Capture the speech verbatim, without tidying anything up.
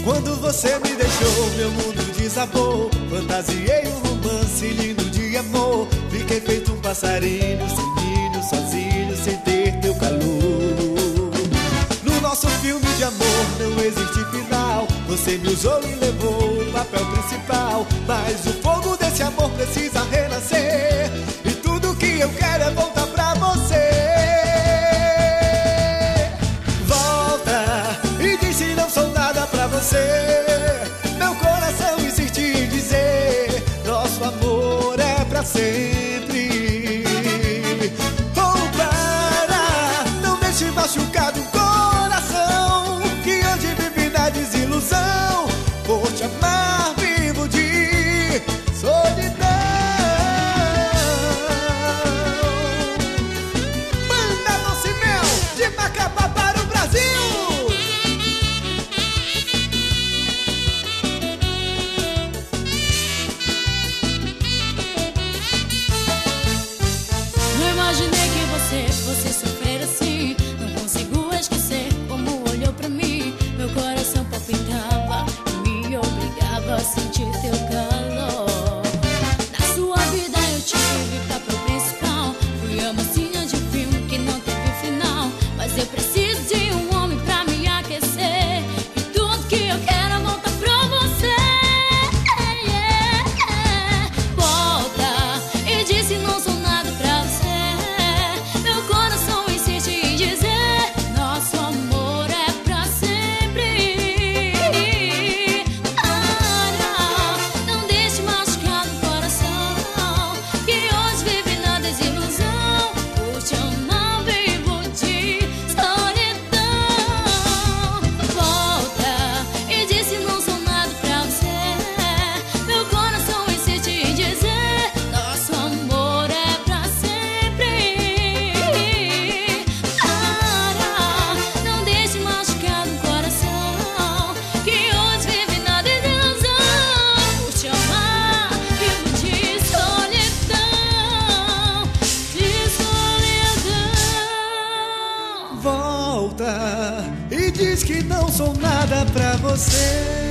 Quando você me deixou, meu mundo desabou. Fantasiei um romance lindo de amor. Fiquei feito um passarinho sem ninho, sozinho, sem ter teu calor. No nosso filme de amor não existe final. Você me usou e levou o papel principal. Mas o fogo desse amor precisa renascer. E tudo que eu quero é voltar pra você. Volta e diz se não sou nada pra você. Meu coração insiste em dizer: nosso amor é pra sempre. Ou para, não deixe machucado o coração, que hoje vive na desilusão. Por te amar vivo de solidão. Banda Doce Mel, de Macapá para o Brasil. Não imaginei que você fosse sofrer assim. Não consigo esquecer como olhou pra mim. Meu coração palpitava e me obrigava a sentir teu calor. Na sua vida eu tive papel principal. Fui a mocinha de filme que não teve final. Mas eu preciso de um homem pra me aquecer. E tudo que eu quero é voltar pra você. Volta e diz se não sou nada pra você. Meu coração insiste em dizer: nosso amor é pra sempre. Ah, não, não deixe machucar no coração, que hoje vive na desilusão. Por te amar vivo de solidão. Volta e diz se não sou nada pra você. Meu coração insiste em dizer: nosso amor é pra sempre. Para, não deixe machucar no coração, que hoje vive na desilusão. Por te amar vivo de solidão, de solidão. Volta e diz que não sou nada pra você.